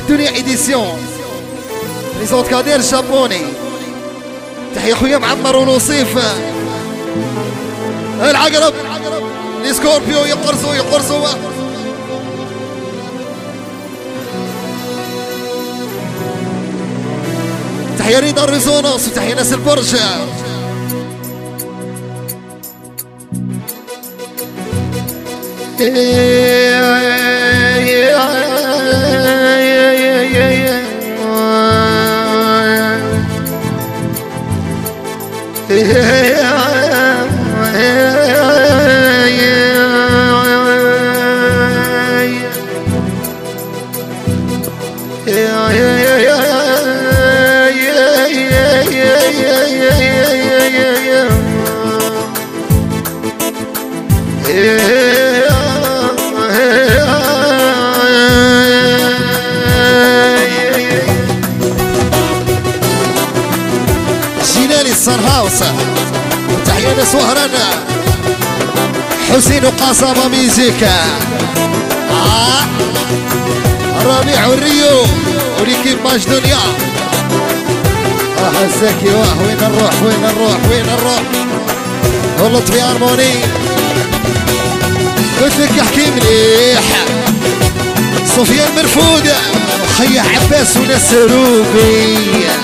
الدنيا إديسيون ريزوت كادير الجابوني. تحية خويا معمر ونوصيف العقرب لي سكوربيو يقرصوا تحية رضا الريزونوس وتحية ناس البرج. جيلاني الصن هاوس وتحية ناس وهرانا حسين وقصابة ميزيكا ربيع والريو وليكيب ماج دنيا الزكي وين نروح واللطفي هارموني. قلت لك احكي مليح سفيان مرفودة وخيا عباس وناس روبي.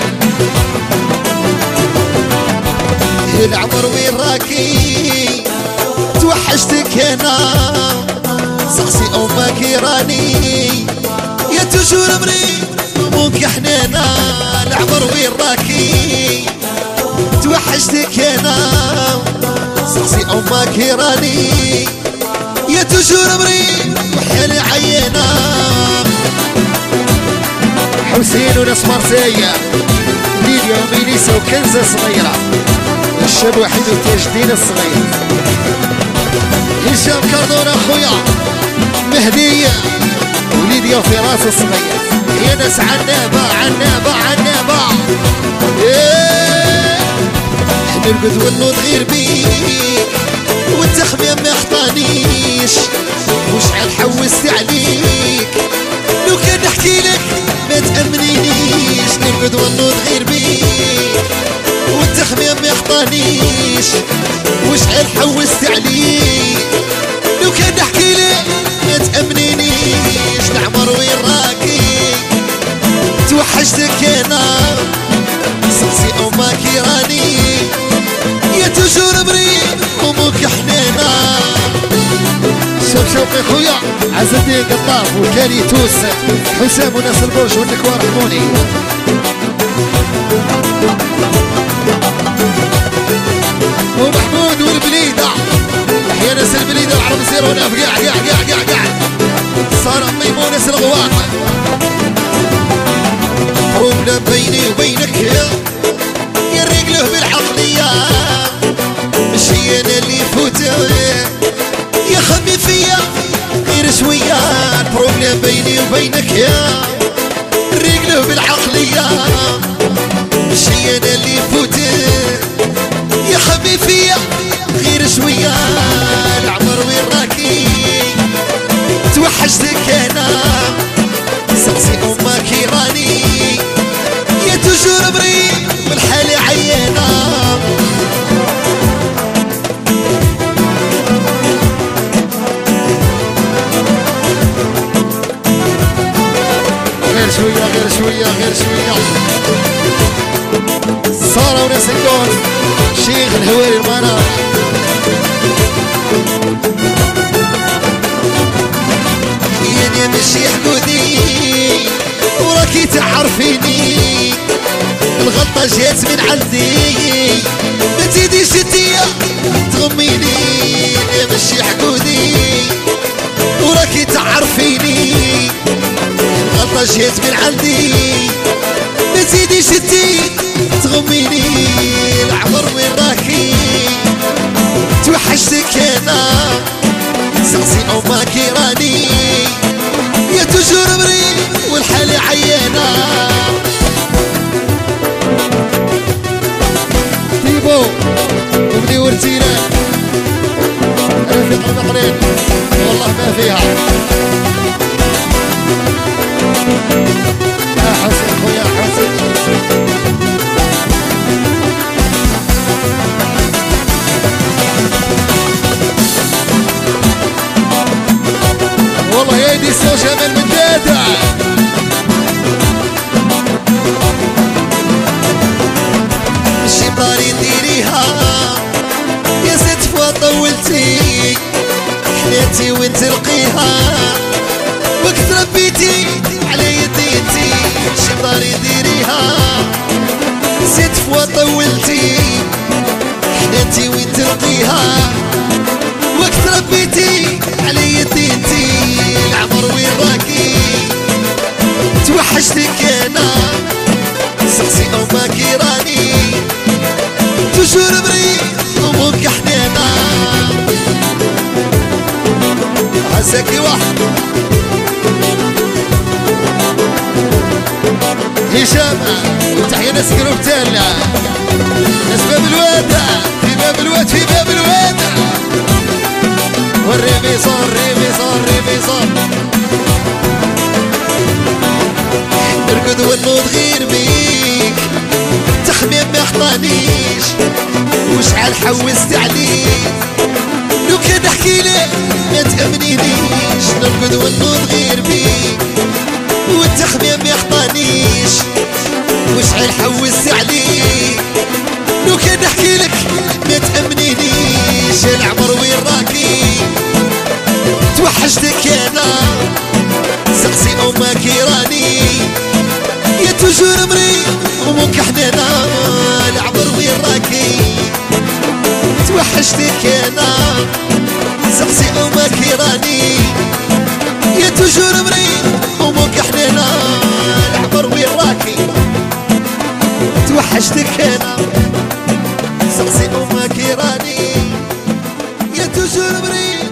العمر وين راكي توحشتك انا صحصي امك يراني يا تجور مريض امك حنانه. العمر وين راكي توحشتك انا صحصي امك يراني يا تجور مريض وحيالي عينه. حسين وناس مرسيه ليليا وميليسا وكنزه صغيره الشاب وحيد وتاج الدين الصغير. هشام كاردون اخويا مهديه وليديا وفراس الصغير. يا ناس عنابه احنا القد والنوض غير بيك والتخميم ما يخطانيش وشحال حوست عليك لو كان نحكي لك ما تأمنينيش. نرقد والنوض غير بيك والتخميم ما يخطانيش وشحال حوست عليك لو كان نحكي لك ما تأمنينيش. العمر وين راكي توحشتك انا صحصي امك يراني يا تجور مريض امك حنانه. شوقي خويا عز الدين قطاف وكالي توس حسام وناس البرج والنكوار حموني. ومحمود والبليده تحية ناس البليده العرب يصيرون قاع صار ميمون ناس الغواق. روبنا بيني وبينك يا رجله بالعقليه مش هي انا اللي فوتها يا خمي فيا غير شويه. البروبليم بيني وبينك يا رجله بالعقليه مش هي انا اللي فوتها يا خمي فيا غير شويه. العمر وين راكي توحشتك انا صحصي امك يراني يا تجور بريد والحالة عيانة. غير شوية صاروا ناس الكون شيخ الهواري المنار. يا مشي حدودي وراكي تعرفيني الغلطة جات من عندي ما تزيديش انتيا تغميني. يا مشي حدودي وراكي تعرفيني الغلطة جات من عندي ما تزيديش انتي تغميني. العمر وين راكي توحشتك انا صحصي امك يراني يا تجور مريض والحالة عيانة. تيبو وبدي ورتينا رفيق المقرين والله ما فيها. إديسيون جمال من دادا شي باري ديريها يا ست فوا طولتي حنيتي وين تلقيها وقت ربيتي على يديتي شي باري ديريها ست فوا طولتي حنيتي وين تلقيها وقت ربيتي على يديتي العمر وين راكي توحشتك انا سقسي امك راني توجور بريء امك حنينه عساكي واحد هشام وتحية ناس جروب تالا ناس باب الوادع في باب الواد في باب الوادع والريميزون ريميزون ريميزون نرقد ونوض غير بيك تحميم ما يحطانيش وشحال حوست عليك لو كان احكي لك ما تأمنينيش نرقد ونوض غير بيك والتحميم ما يحطانيش وشحال حوست عليك لو كان احكي لك ما تأمنينيش العمر وين راكي توحشتك انا سقسي امك راني يا توجور مريض امك حنانه العمر وين راكي توحشتك انا سقسي امك راني يا توجور مريض امك حنانه العمر وين راكي توحشتك انا سقسي امك راني يا توجور مريض